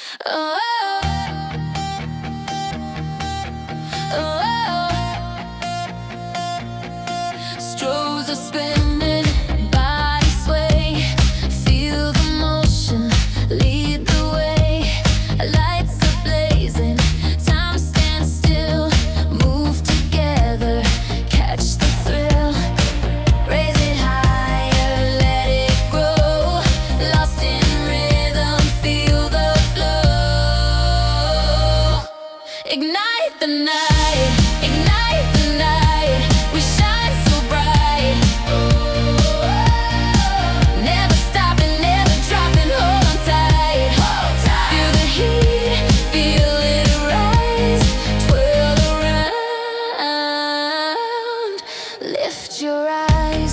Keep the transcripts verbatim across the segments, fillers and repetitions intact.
Oh, oh, oh. Strobes are spinning, body sway. Feel the motion, lead the way. Lights are blazing, time stands still. Move together, catch the thrill. Raise it higher, let it grow. Lost in rhythm, feel the flow. Ignite the night, ignite the night. We shine so bright. Never stopping, never dropping, hold on tight. Feel the heat, feel it rise. Twirl around, lift your eyes.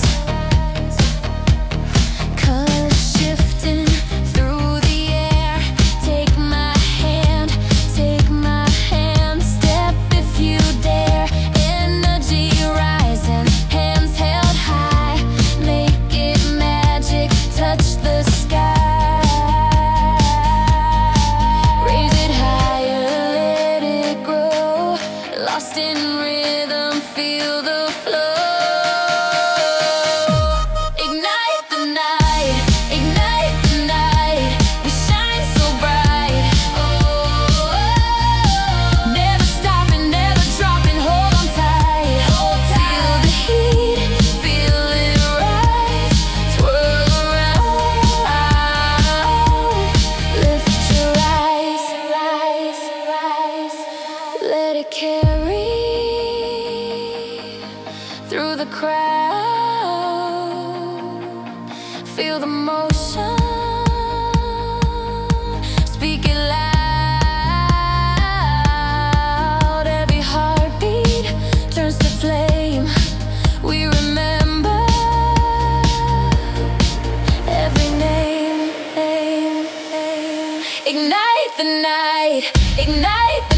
Colors shifting through the air. Take my hand, take my hand. Step if you dare. Energy rising, hands held high. Make it magic, touch the sky. Raise it higher, let it grow. Lost in rhythm, feel the flow. Ignite the night, ignite the night. We shine so bright. Oh, never stopping, never dropping, hold on tight. Feel the heat, feel it rise. Twirl around, lift your eyes, rise, rise. Let it carry through the crowd. Feel the motion, speak it loud. Every heartbeat turns to flame. We remember every name, name, name. Ignite the night, ignite the